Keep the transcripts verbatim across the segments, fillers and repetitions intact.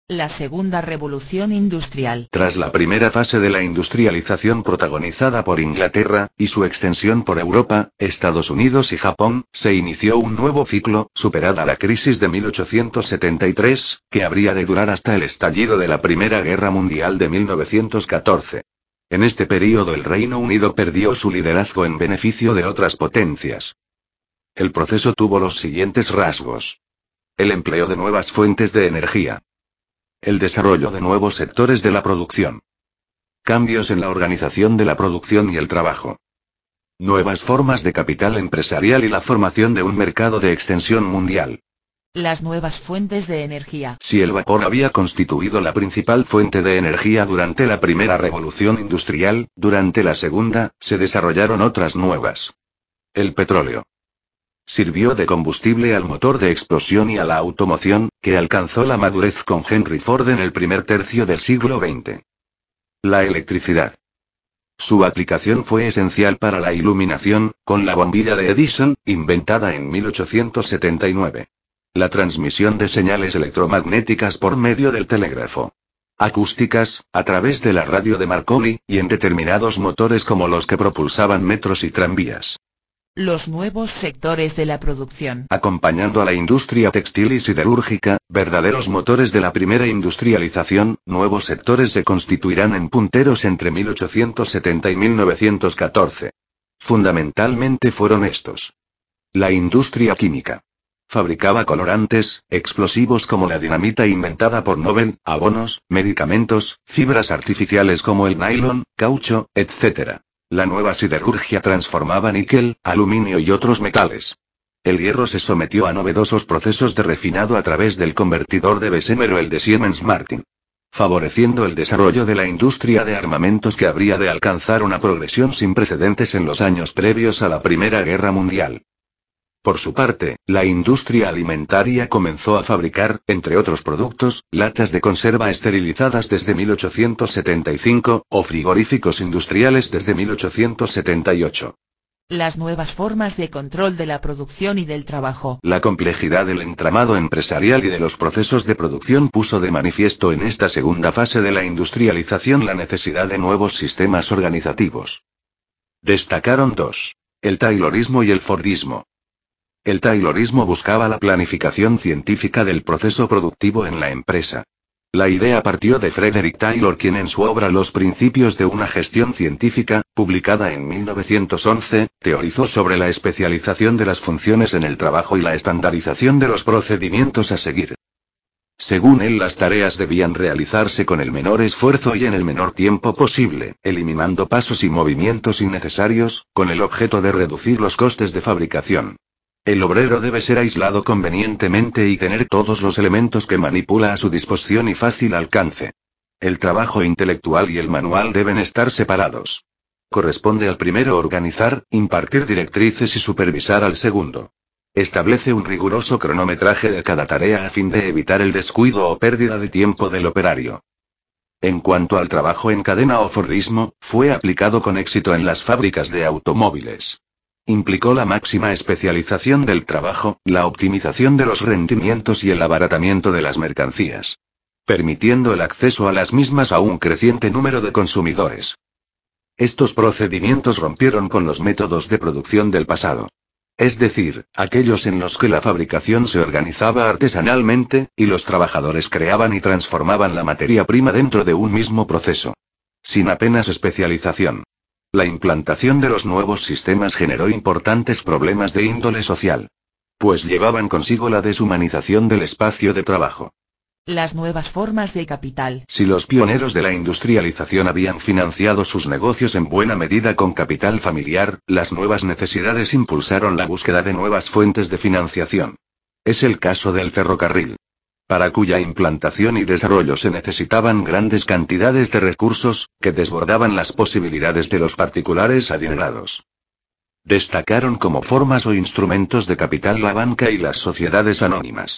La segunda revolución industrial. Tras la primera fase de la industrialización protagonizada por Inglaterra, y su extensión por Europa, Estados Unidos y Japón, se inició un nuevo ciclo, superada la crisis de mil ochocientos setenta y tres, que habría de durar hasta el estallido de la Primera Guerra Mundial de mil novecientos catorce. En este período el Reino Unido perdió su liderazgo en beneficio de otras potencias. El proceso tuvo los siguientes rasgos. El empleo de nuevas fuentes de energía. El desarrollo de nuevos sectores de la producción. Cambios en la organización de la producción y el trabajo. Nuevas formas de capital empresarial y la formación de un mercado de extensión mundial. Las nuevas fuentes de energía. Si el vapor había constituido la principal fuente de energía durante la primera revolución industrial, durante la segunda, se desarrollaron otras nuevas. El petróleo. Sirvió de combustible al motor de explosión y a la automoción, que alcanzó la madurez con Henry Ford en el primer tercio del siglo veinte. La electricidad. Su aplicación fue esencial para la iluminación, con la bombilla de Edison, inventada en mil ochocientos setenta y nueve. La transmisión de señales electromagnéticas por medio del telégrafo. Acústicas, a través de la radio de Marconi, y en determinados motores como los que propulsaban metros y tranvías. Los nuevos sectores de la producción. Acompañando a la industria textil y siderúrgica, verdaderos motores de la primera industrialización, nuevos sectores se constituirán en punteros entre mil ochocientos setenta y mil novecientos catorce. Fundamentalmente fueron estos. La industria química. Fabricaba colorantes, explosivos como la dinamita inventada por Nobel, abonos, medicamentos, fibras artificiales como el nylon, caucho, etcétera. La nueva siderurgia transformaba níquel, aluminio y otros metales. El hierro se sometió a novedosos procesos de refinado a través del convertidor de Bessemer o el de Siemens Martin, favoreciendo el desarrollo de la industria de armamentos que habría de alcanzar una progresión sin precedentes en los años previos a la Primera Guerra Mundial. Por su parte, la industria alimentaria comenzó a fabricar, entre otros productos, latas de conserva esterilizadas desde mil ochocientos setenta y cinco, o frigoríficos industriales desde mil ochocientos setenta y ocho. Las nuevas formas de control de la producción y del trabajo. La complejidad del entramado empresarial y de los procesos de producción puso de manifiesto en esta segunda fase de la industrialización la necesidad de nuevos sistemas organizativos. Destacaron dos. El Taylorismo y el Fordismo. El Taylorismo buscaba la planificación científica del proceso productivo en la empresa. La idea partió de Frederick Taylor, quien en su obra Los principios de una gestión científica, publicada en mil novecientos once, teorizó sobre la especialización de las funciones en el trabajo y la estandarización de los procedimientos a seguir. Según él, las tareas debían realizarse con el menor esfuerzo y en el menor tiempo posible, eliminando pasos y movimientos innecesarios, con el objeto de reducir los costes de fabricación. El obrero debe ser aislado convenientemente y tener todos los elementos que manipula a su disposición y fácil alcance. El trabajo intelectual y el manual deben estar separados. Corresponde al primero organizar, impartir directrices y supervisar al segundo. Establece un riguroso cronometraje de cada tarea a fin de evitar el descuido o pérdida de tiempo del operario. En cuanto al trabajo en cadena o Fordismo, fue aplicado con éxito en las fábricas de automóviles. Implicó la máxima especialización del trabajo, la optimización de los rendimientos y el abaratamiento de las mercancías, permitiendo el acceso a las mismas a un creciente número de consumidores. Estos procedimientos rompieron con los métodos de producción del pasado. Es decir, aquellos en los que la fabricación se organizaba artesanalmente, y los trabajadores creaban y transformaban la materia prima dentro de un mismo proceso, sin apenas especialización. La implantación de los nuevos sistemas generó importantes problemas de índole social, pues llevaban consigo la deshumanización del espacio de trabajo. Las nuevas formas de capital. Si los pioneros de la industrialización habían financiado sus negocios en buena medida con capital familiar, las nuevas necesidades impulsaron la búsqueda de nuevas fuentes de financiación. Es el caso del ferrocarril, para cuya implantación y desarrollo se necesitaban grandes cantidades de recursos, que desbordaban las posibilidades de los particulares adinerados. Destacaron como formas o instrumentos de capital la banca y las sociedades anónimas.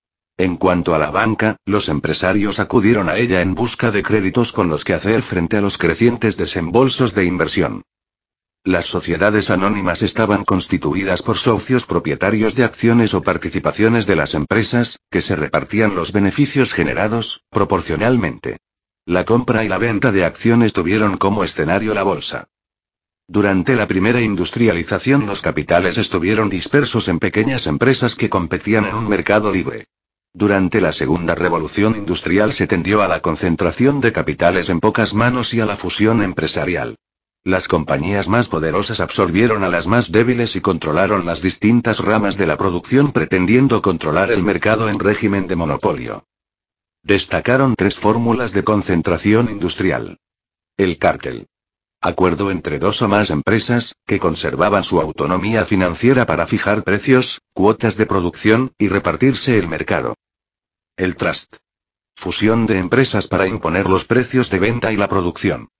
En cuanto a la banca, los empresarios acudieron a ella en busca de créditos con los que hacer frente a los crecientes desembolsos de inversión. Las sociedades anónimas estaban constituidas por socios propietarios de acciones o participaciones de las empresas, que se repartían los beneficios generados, proporcionalmente. La compra y la venta de acciones tuvieron como escenario la bolsa. Durante la primera industrialización los capitales estuvieron dispersos en pequeñas empresas que competían en un mercado libre. Durante la segunda revolución industrial se tendió a la concentración de capitales en pocas manos y a la fusión empresarial. Las compañías más poderosas absorbieron a las más débiles y controlaron las distintas ramas de la producción pretendiendo controlar el mercado en régimen de monopolio. Destacaron tres fórmulas de concentración industrial. El cártel. Acuerdo entre dos o más empresas, que conservaban su autonomía financiera para fijar precios, cuotas de producción, y repartirse el mercado. El trust. Fusión de empresas para imponer los precios de venta y la producción.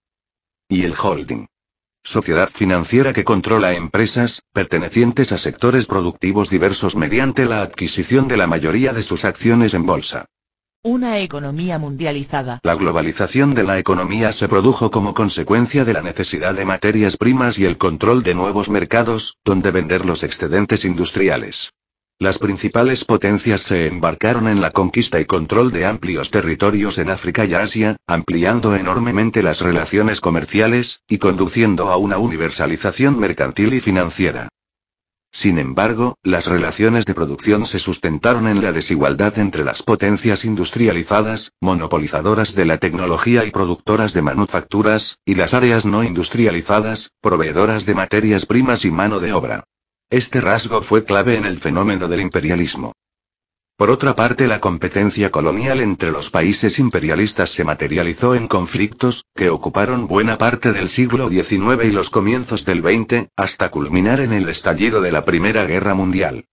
Y el holding. Sociedad financiera que controla empresas, pertenecientes a sectores productivos diversos mediante la adquisición de la mayoría de sus acciones en bolsa. Una economía mundializada. La globalización de la economía se produjo como consecuencia de la necesidad de materias primas y el control de nuevos mercados, donde vender los excedentes industriales. Las principales potencias se embarcaron en la conquista y control de amplios territorios en África y Asia, ampliando enormemente las relaciones comerciales, y conduciendo a una universalización mercantil y financiera. Sin embargo, las relaciones de producción se sustentaron en la desigualdad entre las potencias industrializadas, monopolizadoras de la tecnología y productoras de manufacturas, y las áreas no industrializadas, proveedoras de materias primas y mano de obra. Este rasgo fue clave en el fenómeno del imperialismo. Por otra parte, la competencia colonial entre los países imperialistas se materializó en conflictos, que ocuparon buena parte del siglo diecinueve y los comienzos del veinte, hasta culminar en el estallido de la Primera Guerra Mundial.